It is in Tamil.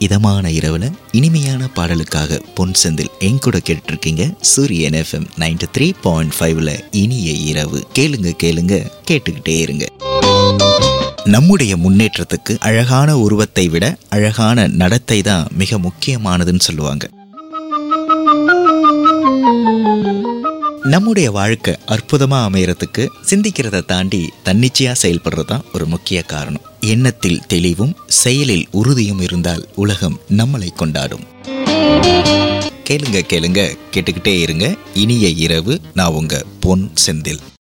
இதமான இரவுல இனிமையான பாடலுக்காக பொன் செந்தில் என் கூட கேட்டுருக்கீங்க. சூரியன் FM 93.5ல இனிய இரவு. கேளுங்க கேளுங்க, கேட்டுக்கிட்டே இருங்க. நம்முடைய முன்னேற்றத்துக்கு அழகான உருவத்தை விட அழகான நடத்தை தான் மிக முக்கியமானதுன்னு சொல்லுவாங்க. நம்முடைய வாழ்க்கை அற்புதமா அமையறதுக்கு சிந்திக்கிறத தாண்டி தன்னிச்சையா செயல்படுறது தான் ஒரு முக்கிய காரணம். எண்ணத்தில் தெளிவும் செயலில் உறுதியும் இருந்தால் உலகம் நம்மளை கொண்டாடும். கேளுங்க கேளுங்க, கேட்டுக்கிட்டே இருங்க. இனிய இரவு. நான் உங்க பொன் செந்தில்.